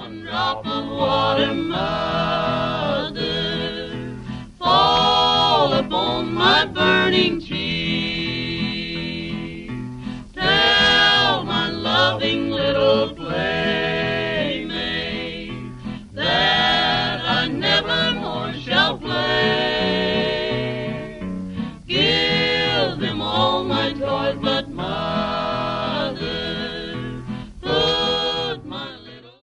One drop of water, mother, fall upon my burning cheek. Tell my loving little playmate that I never more shall play. Give them all my toys, but mother,